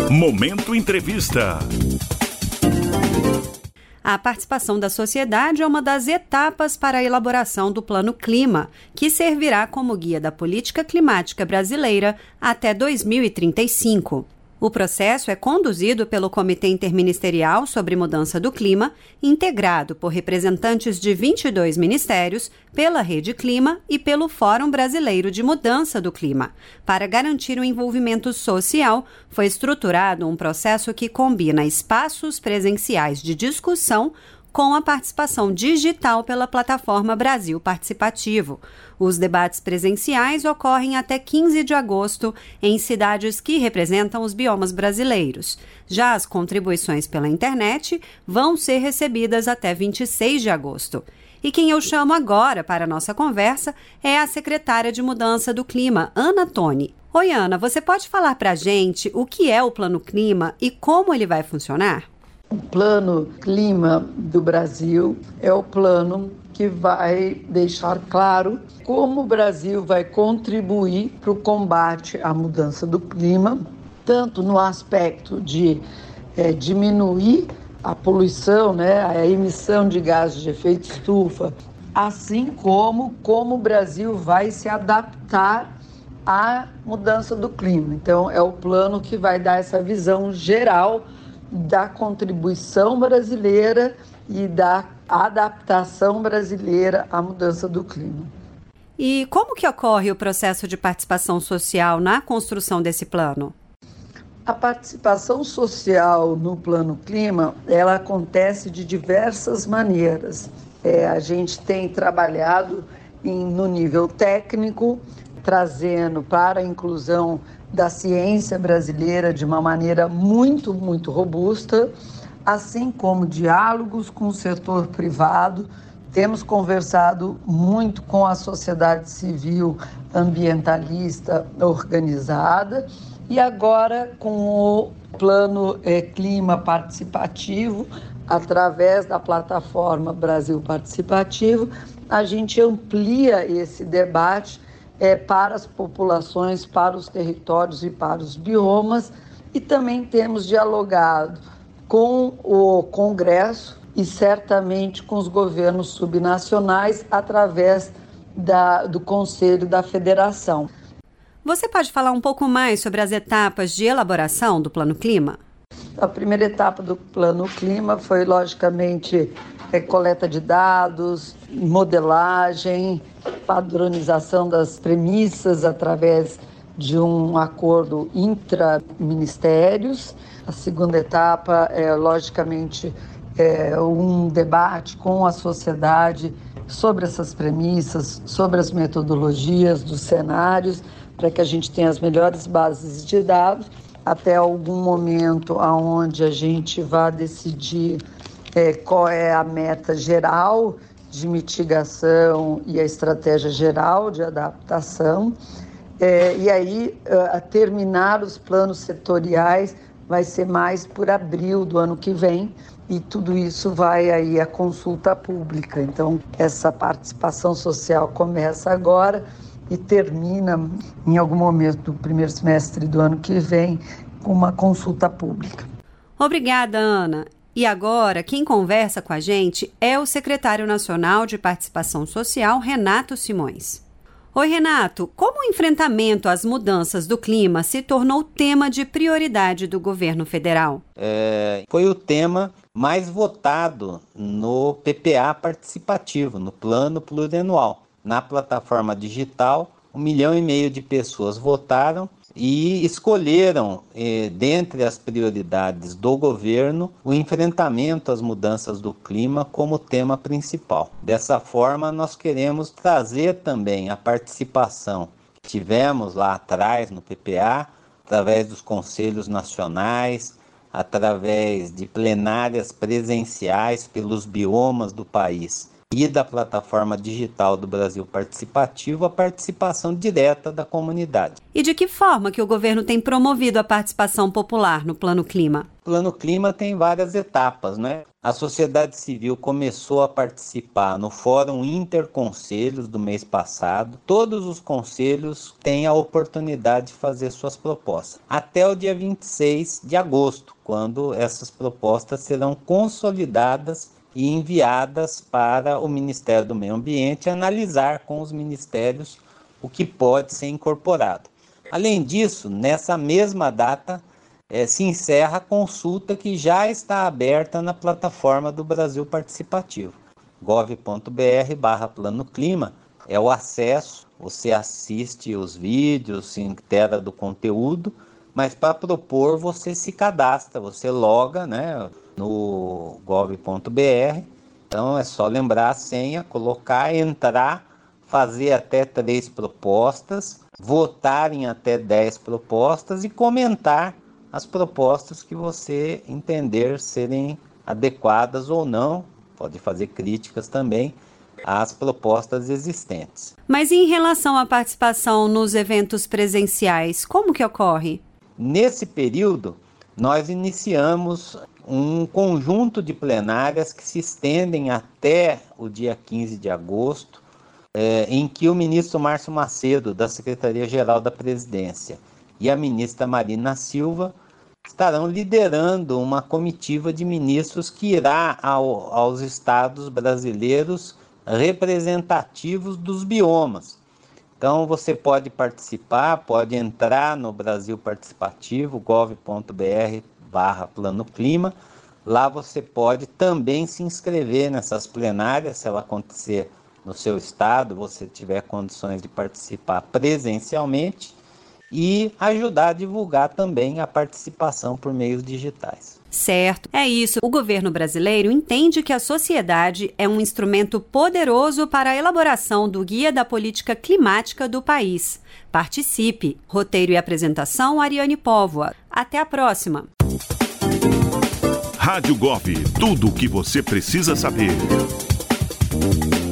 Momento Entrevista. A participação da sociedade é uma das etapas para a elaboração do Plano Clima, que servirá como guia da política climática brasileira até 2035. O processo é conduzido pelo Comitê Interministerial sobre Mudança do Clima, integrado por representantes de 22 ministérios, pela Rede Clima e pelo Fórum Brasileiro de Mudança do Clima. Para garantir o envolvimento social, foi estruturado um processo que combina espaços presenciais de discussão com a participação digital pela plataforma Brasil Participativo. Os debates presenciais ocorrem até 15 de agosto em cidades que representam os biomas brasileiros. Já as contribuições pela internet vão ser recebidas até 26 de agosto. E quem eu chamo agora para a nossa conversa é a secretária de Mudança do Clima, Ana Toni. Oi, Ana, você pode falar para a gente o que é o Plano Clima e como ele vai funcionar? O Plano Clima do Brasil é o plano que vai deixar claro como o Brasil vai contribuir para o combate à mudança do clima, tanto no aspecto de diminuir a poluição, a emissão de gases de efeito estufa, assim como o Brasil vai se adaptar à mudança do clima. Então, é o plano que vai dar essa visão geral da contribuição brasileira e da adaptação brasileira à mudança do clima. E como que ocorre o processo de participação social na construção desse plano? A participação social no Plano Clima, ela acontece de diversas maneiras. A gente tem trabalhado no nível técnico, trazendo para a inclusão da ciência brasileira de uma maneira muito, muito robusta, assim como diálogos com o setor privado. Temos conversado muito com a sociedade civil ambientalista organizada e agora com o Plano Clima Participativo, através da plataforma Brasil Participativo, a gente amplia esse debate para as populações, para os territórios e para os biomas, e também temos dialogado com o Congresso e certamente com os governos subnacionais através do Conselho da Federação. Você pode falar um pouco mais sobre as etapas de elaboração do Plano Clima? A primeira etapa do Plano Clima foi, logicamente, coleta de dados, modelagem, padronização das premissas através de um acordo intraministérios. A segunda etapa logicamente, um debate com a sociedade sobre essas premissas, sobre as metodologias dos cenários, para que a gente tenha as melhores bases de dados, até algum momento onde a gente vai decidir qual é a meta geral de mitigação e a estratégia geral de adaptação. E aí, terminar os planos setoriais vai ser mais por abril do ano que vem, e tudo isso vai aí à consulta pública. Então, essa participação social começa agora e termina em algum momento do primeiro semestre do ano que vem com uma consulta pública. Obrigada, Ana. E agora, quem conversa com a gente é o secretário nacional de Participação Social, Renato Simões. Oi, Renato. Como o enfrentamento às mudanças do clima se tornou tema de prioridade do governo federal? Foi o tema mais votado no PPA participativo, no Plano Plurianual. Na plataforma digital, 1,5 milhão de pessoas votaram e escolheram, dentre as prioridades do governo, o enfrentamento às mudanças do clima como tema principal. Dessa forma, nós queremos trazer também a participação que tivemos lá atrás no PPA, através dos conselhos nacionais, através de plenárias presenciais pelos biomas do país e da plataforma digital do Brasil Participativo, a participação direta da comunidade. E de que forma que o governo tem promovido a participação popular no Plano Clima? Plano Clima tem várias etapas, né? A sociedade civil começou a participar no Fórum Interconselhos do mês passado. Todos os conselhos têm a oportunidade de fazer suas propostas, até o dia 26 de agosto, quando essas propostas serão consolidadas e enviadas para o Ministério do Meio Ambiente analisar com os ministérios o que pode ser incorporado. Além disso, nessa mesma data, se encerra a consulta que já está aberta na plataforma do Brasil Participativo. gov.br/Plano Clima é o acesso, você assiste os vídeos, se inteira do conteúdo, mas para propor você se cadastra, você loga, né, no gov.br, então é só lembrar a senha, colocar, entrar, fazer até 3 propostas, votar em até 10 propostas e comentar as propostas que você entender serem adequadas ou não, pode fazer críticas também às propostas existentes. Mas em relação à participação nos eventos presenciais, como que ocorre? Nesse período, nós iniciamos um conjunto de plenárias que se estendem até o dia 15 de agosto, em que o ministro Márcio Macedo, da Secretaria-Geral da Presidência, e a ministra Marina Silva estarão liderando uma comitiva de ministros que irá aos estados brasileiros representativos dos biomas. Então você pode participar, pode entrar no Brasil Participativo, gov.br/Plano Clima. Lá você pode também se inscrever nessas plenárias, se ela acontecer no seu estado, você tiver condições de participar presencialmente, e ajudar a divulgar também a participação por meios digitais. Certo, é isso. O governo brasileiro entende que a sociedade é um instrumento poderoso para a elaboração do Guia da Política Climática do país. Participe. Roteiro e apresentação, Ariane Póvoa. Até a próxima. Rádio Gov, tudo o que você precisa saber.